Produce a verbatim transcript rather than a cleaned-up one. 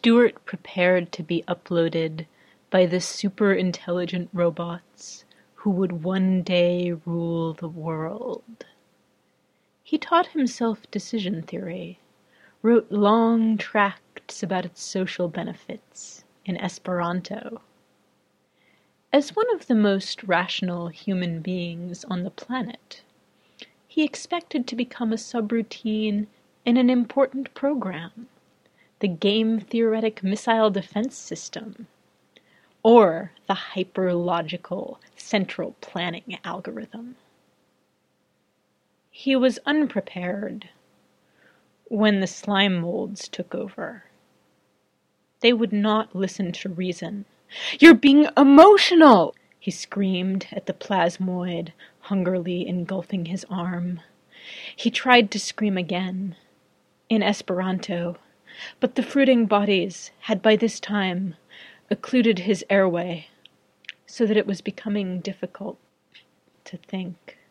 Stuart prepared to be uploaded by the super-intelligent robots who would one day rule the world. He taught himself decision theory, wrote long tracts about its social benefits in Esperanto. As one of the most rational human beings on the planet, he expected to become a subroutine in an important program, the game-theoretic missile defense system, or the hyper-logical central planning algorithm. He was unprepared when the slime molds took over. They would not listen to reason. "You're being emotional!" he screamed at the plasmoid, hungrily engulfing his arm. He tried to scream again, in Esperanto, but the fruiting bodies had by this time occluded his airway, so that it was becoming difficult to think.